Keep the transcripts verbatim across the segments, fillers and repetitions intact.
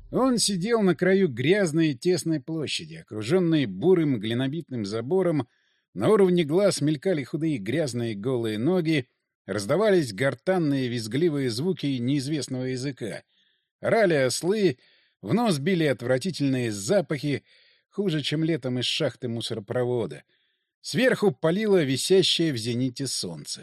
Он сидел на краю грязной и тесной площади, окруженной бурым глинобитным забором. На уровне глаз мелькали худые грязные голые ноги, раздавались гортанные визгливые звуки неизвестного языка. Орали ослы, в нос били отвратительные запахи, хуже, чем летом из шахты мусоропровода. Сверху палило висящее в зените солнце.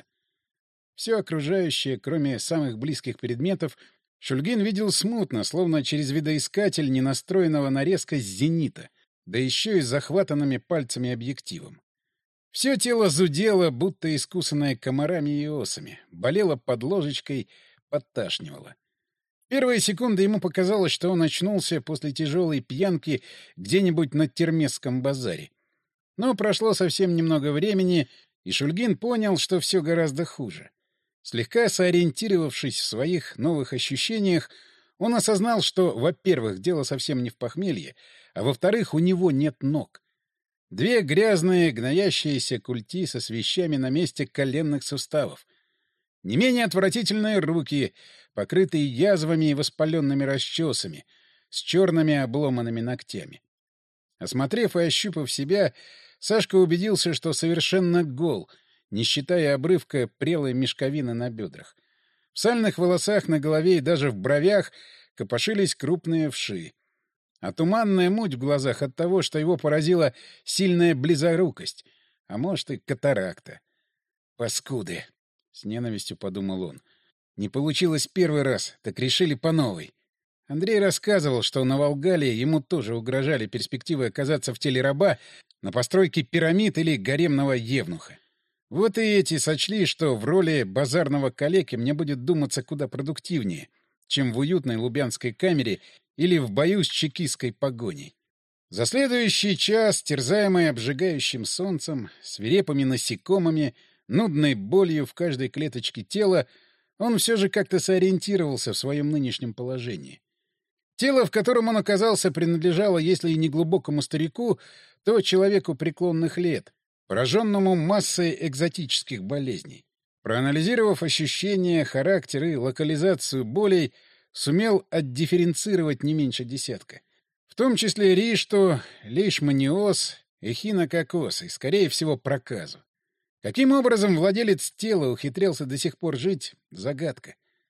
Все окружающее, кроме самых близких предметов, Шульгин видел смутно, словно через видоискатель ненастроенного на резкость зенита, да еще и с захватанными пальцами объективом. Все тело зудело, будто искусанное комарами и осами, болело под ложечкой, подташнивало. Первые секунды ему показалось, что он очнулся после тяжелой пьянки где-нибудь на Термесском базаре. Но прошло совсем немного времени, и Шульгин понял, что все гораздо хуже. Слегка сориентировавшись в своих новых ощущениях, он осознал, что, во-первых, дело совсем не в похмелье, а во-вторых, у него нет ног. Две грязные, гноящиеся культи со свещами на месте коленных суставов. Не менее отвратительные руки, покрытые язвами и воспаленными расчесами, с черными обломанными ногтями. Осмотрев и ощупав себя, Сашка убедился, что совершенно гол, не считая обрывка прелой мешковины на бедрах. В сальных волосах на голове и даже в бровях копошились крупные вши. А туманная муть в глазах от того, что его поразила сильная близорукость, а может и катаракта. «Паскуды!» — с ненавистью подумал он. «Не получилось первый раз, так решили по новой». Андрей рассказывал, что на Волгале ему тоже угрожали перспективы оказаться в теле раба на постройке пирамид или гаремного евнуха. Вот и эти сочли, что в роли базарного калеки мне будет думаться куда продуктивнее, чем в уютной лубянской камере или в бою с чекистской погоней. За следующий час, терзаемый обжигающим солнцем, свирепыми насекомыми, нудной болью в каждой клеточке тела, он все же как-то сориентировался в своем нынешнем положении. Тело, в котором он оказался, принадлежало, если и не глубокому старику, то человеку преклонных лет, пораженному массой экзотических болезней. Проанализировав ощущения, характер и локализацию болей, сумел отдифференцировать не меньше десятка. В том числе ришту, лейшманиоз, эхинококоз и, скорее всего, проказу. Каким образом владелец тела ухитрялся до сих пор жить — загадка.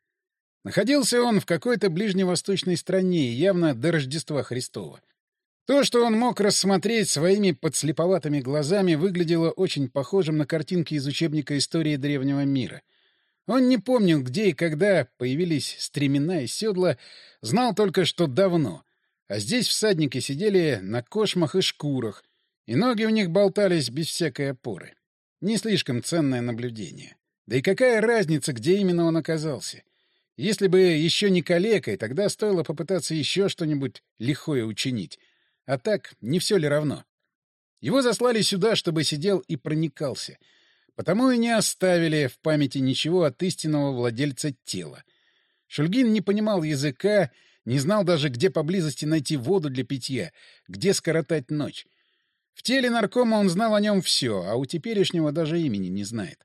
Находился он в какой-то ближневосточной стране, явно до Рождества Христова. То, что он мог рассмотреть своими подслеповатыми глазами, выглядело очень похожим на картинки из учебника истории древнего мира. Он не помнил, где и когда появились стремена и седла, знал только, что давно. А здесь всадники сидели на кошмах и шкурах, и ноги у них болтались без всякой опоры. Не слишком ценное наблюдение. Да и какая разница, где именно он оказался? Если бы еще не калекой, тогда стоило попытаться еще что-нибудь лихое учинить. А так, не все ли равно? Его заслали сюда, чтобы сидел и проникался. Потому и не оставили в памяти ничего от истинного владельца тела. Шульгин не понимал языка, не знал даже, где поблизости найти воду для питья, где скоротать ночь. В теле наркома он знал о нем все, а у теперешнего даже имени не знает.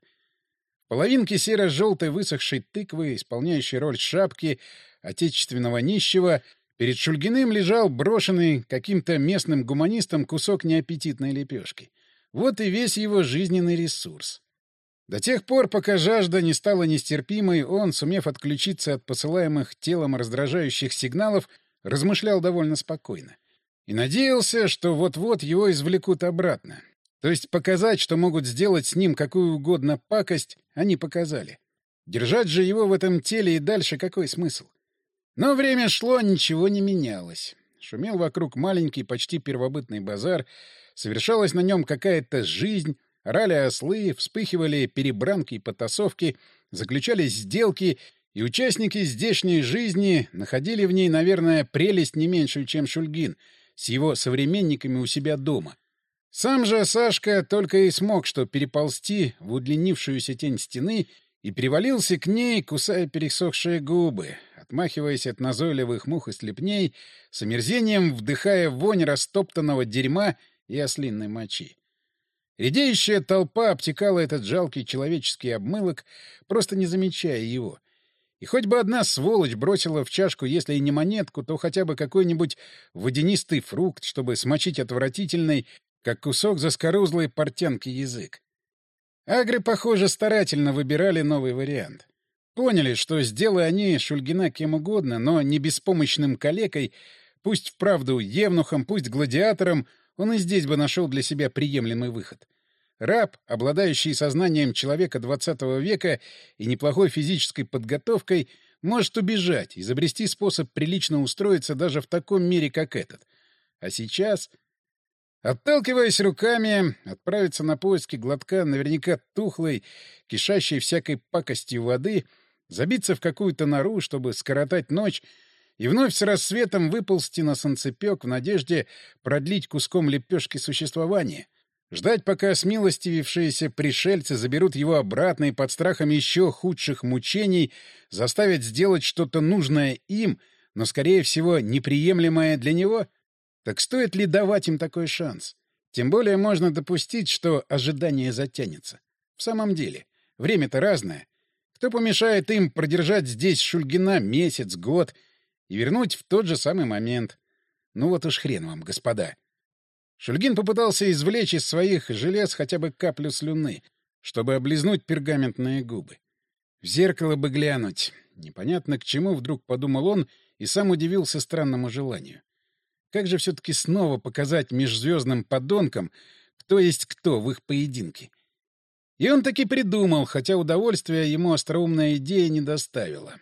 В половинке серо-желтой высохшей тыквы, исполняющей роль шапки отечественного нищего, перед Шульгиным лежал брошенный каким-то местным гуманистом кусок неаппетитной лепешки. Вот и весь его жизненный ресурс. До тех пор, пока жажда не стала нестерпимой, он, сумев отключиться от посылаемых телом раздражающих сигналов, размышлял довольно спокойно. И надеялся, что вот-вот его извлекут обратно. То есть показать, что могут сделать с ним какую угодно пакость, они показали. Держать же его в этом теле и дальше какой смысл? Но время шло, ничего не менялось. Шумел вокруг маленький, почти первобытный базар, совершалась на нем какая-то жизнь, орали ослы, вспыхивали перебранки и потасовки, заключались сделки, и участники здешней жизни находили в ней, наверное, прелесть не меньшую, чем Шульгин, с его современниками у себя дома. Сам же Сашка только и смог что переползти в удлинившуюся тень стены и привалился к ней, кусая пересохшие губы, отмахиваясь от назойливых мух и слепней, с омерзением вдыхая вонь растоптанного дерьма и ослинной мочи. Редеющая толпа обтекала этот жалкий человеческий обмылок, просто не замечая его. И хоть бы одна сволочь бросила в чашку, если и не монетку, то хотя бы какой-нибудь водянистый фрукт, чтобы смочить отвратительный, как кусок заскорузлой портянки, язык. Агры, похоже, старательно выбирали новый вариант. Поняли, что сделай они Шульгина кем угодно, но не беспомощным калекой, пусть вправду евнухом, пусть гладиатором, он и здесь бы нашел для себя приемлемый выход. Раб, обладающий сознанием человека двадцатого века и неплохой физической подготовкой, может убежать, изобрести способ прилично устроиться даже в таком мире, как этот. А сейчас, отталкиваясь руками, отправиться на поиски глотка наверняка тухлой, кишащей всякой пакостью воды, забиться в какую-то нору, чтобы скоротать ночь, и вновь с рассветом выползти на солнцепек в надежде продлить куском лепешки существования. Ждать, пока смилостивившиеся пришельцы заберут его обратно и под страхом еще худших мучений заставят сделать что-то нужное им, но, скорее всего, неприемлемое для него? Так стоит ли давать им такой шанс? Тем более можно допустить, что ожидание затянется. В самом деле, время-то разное. Кто помешает им продержать здесь Шульгина месяц, год и вернуть в тот же самый момент? Ну вот уж хрен вам, господа. Шульгин попытался извлечь из своих желез хотя бы каплю слюны, чтобы облизнуть пергаментные губы. В зеркало бы глянуть. Непонятно к чему, вдруг подумал он и сам удивился странному желанию. Как же все-таки снова показать межзвездным подонкам, кто есть кто в их поединке? И он таки придумал, хотя удовольствия ему остроумная идея не доставила.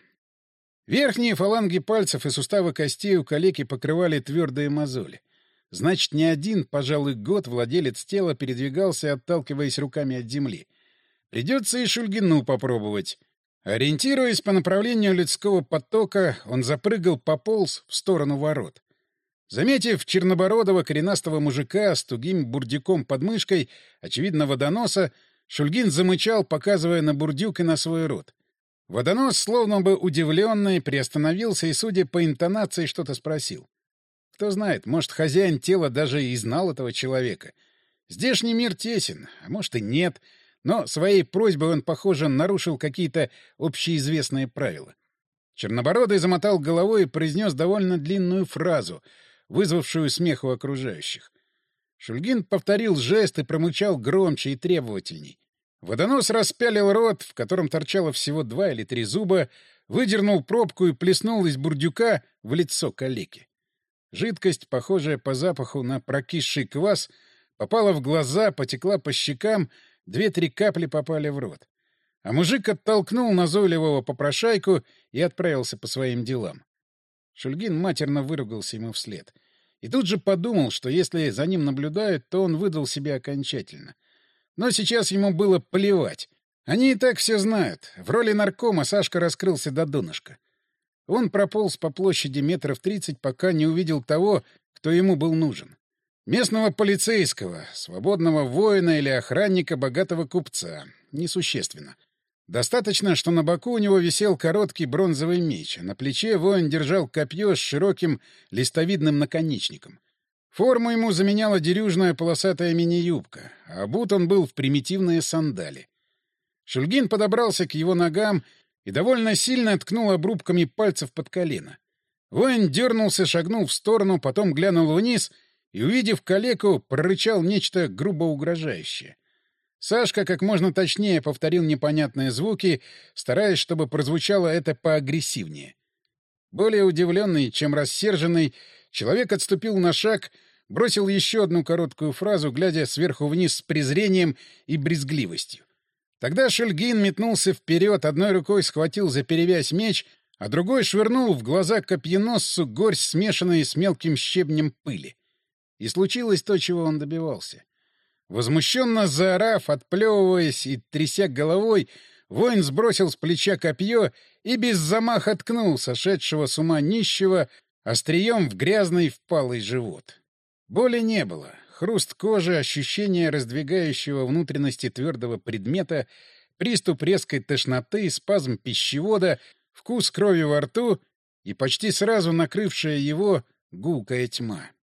Верхние фаланги пальцев и суставы костей у калеки покрывали твердые мозоли. Значит, не один, пожалуй, год владелец тела передвигался, отталкиваясь руками от земли. Придется и Шульгину попробовать. Ориентируясь по направлению людского потока, он запрыгал, пополз в сторону ворот. Заметив чернобородого коренастого мужика с тугим бурдюком под мышкой, очевидно, водоноса, Шульгин замычал, показывая на бурдюк и на свой рот. Водонос, словно бы удивленный, приостановился и, судя по интонации, что-то спросил. Кто знает, может, хозяин тела даже и знал этого человека. Здешний мир тесен, а может и нет, но своей просьбой он, похоже, нарушил какие-то общеизвестные правила. Чернобородый замотал головой и произнес довольно длинную фразу, вызвавшую смех у окружающих. Шульгин повторил жест и промычал громче и требовательней. Водонос распялил рот, в котором торчало всего два или три зуба, выдернул пробку и плеснул из бурдюка в лицо калеки. Жидкость, похожая по запаху на прокисший квас, попала в глаза, потекла по щекам, две-три капли попали в рот. А мужик оттолкнул назойливого попрошайку и отправился по своим делам. Шульгин матерно выругался ему вслед. И тут же подумал, что если за ним наблюдают, то он выдал себя окончательно. Но сейчас ему было плевать. Они и так все знают. В роли наркома Сашка раскрылся до донышка. Он прополз по площади метров тридцать, пока не увидел того, кто ему был нужен. Местного полицейского, свободного воина или охранника богатого купца. Несущественно. Достаточно, что на боку у него висел короткий бронзовый меч, а на плече воин держал копье с широким листовидным наконечником. Форму ему заменяла дерюжная полосатая мини-юбка, а обут он был в примитивные сандали. Шульгин подобрался к его ногам и довольно сильно ткнул обрубками пальцев под колено. Воин дернулся, шагнул в сторону, потом глянул вниз и, увидев калеку, прорычал нечто грубо угрожающее. Сашка как можно точнее повторил непонятные звуки, стараясь, чтобы прозвучало это поагрессивнее. Более удивленный, чем рассерженный, человек отступил на шаг, бросил еще одну короткую фразу, глядя сверху вниз с презрением и брезгливостью. Тогда Шульгин метнулся вперед, одной рукой схватил за перевязь меч, а другой швырнул в глаза копьеносцу горсть, смешанной с мелким щебнем пыли. И случилось то, чего он добивался. Возмущенно заорав, отплевываясь и тряся головой, воин сбросил с плеча копье и без замаха ткнул сошедшего с ума нищего острием в грязный впалый живот. Боли не было. Хруст кожи, ощущение раздвигающего внутренности твердого предмета, приступ резкой тошноты, спазм пищевода, вкус крови во рту и почти сразу накрывшая его гулкая тьма.